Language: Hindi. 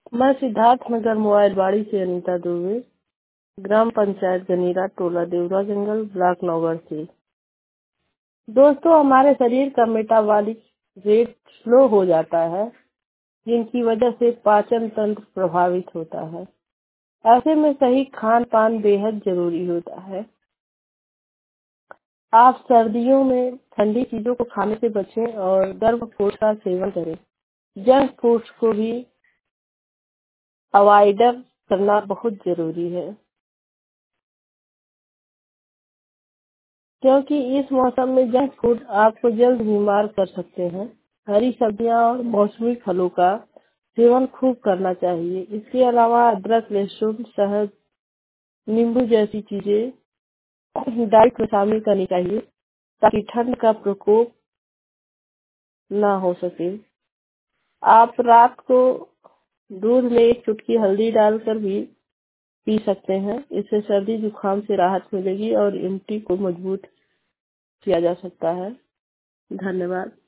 मैं सिद्धार्थ नगर मोबाइलबाड़ी से अनीता दुबे, ग्राम पंचायत गनीरा, टोला देवरा जंगल, ब्लॉक नौगढ़ से। दोस्तों, हमारे शरीर का मेटाबॉलिक रेट स्लो हो जाता है, जिनकी वजह से पाचन तंत्र प्रभावित होता है। ऐसे में सही खान पान बेहद जरूरी होता है। आप सर्दियों में ठंडी चीजों को खाने से बचें और गर्म फूड का सेवन करें। जंक फूड्स को भी अवॉइड करना बहुत जरूरी है, क्योंकि इस मौसम में जंक फूड आपको जल्द बीमार कर सकते हैं। हरी सब्जियां और मौसमी फलों का सेवन खूब करना चाहिए। इसके अलावा अदरक, लहसुन, शहद, नींबू जैसी चीजें डाइट में शामिल करनी चाहिए, ताकि ठंड का प्रकोप ना हो सके। आप रात को दूध में एक चुटकी हल्दी डालकर भी पी सकते हैं। इससे सर्दी जुकाम से राहत मिलेगी और इम्यूनिटी को मजबूत किया जा सकता है। धन्यवाद।